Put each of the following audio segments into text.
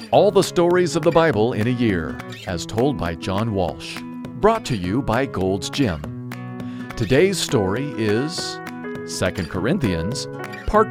All the stories of the Bible in a year, as told by John Walsh. Brought to you by Gold's Gym. Today's story is 2 Corinthians, Part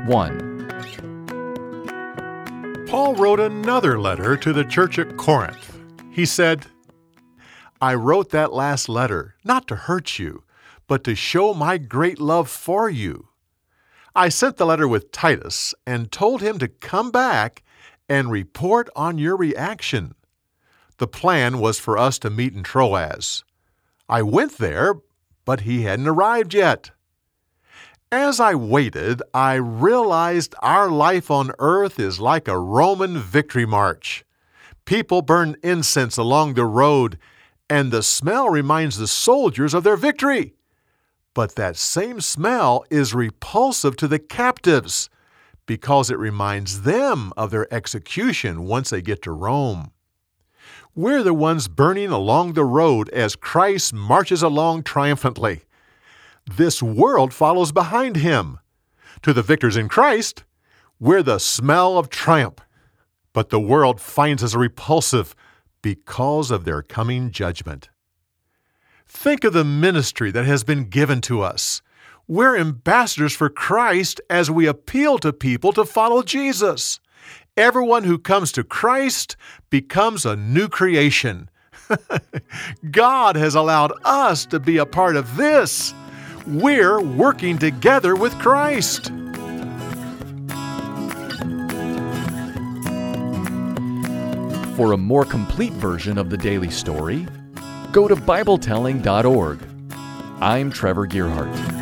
1. Paul wrote another letter to the church at Corinth. He said, I wrote that last letter not to hurt you, but to show my great love for you. I sent the letter with Titus and told him to come back and report on your reaction. The plan was for us to meet in Troas. I went there, but he hadn't arrived yet. As I waited, I realized our life on earth is like a Roman victory march. People burn incense along the road, and the smell reminds the soldiers of their victory. But that same smell is repulsive to the captives, because it reminds them of their execution once they get to Rome. We're the ones burning along the road as Christ marches along triumphantly. This world follows behind him. To the victors in Christ, we're the smell of triumph, but the world finds us repulsive because of their coming judgment. Think of the ministry that has been given to us. We're ambassadors for Christ as we appeal to people to follow Jesus. Everyone who comes to Christ becomes a new creation. God has allowed us to be a part of this. We're working together with Christ. For a more complete version of the daily story, go to BibleTelling.org. I'm Trevor Gearhart.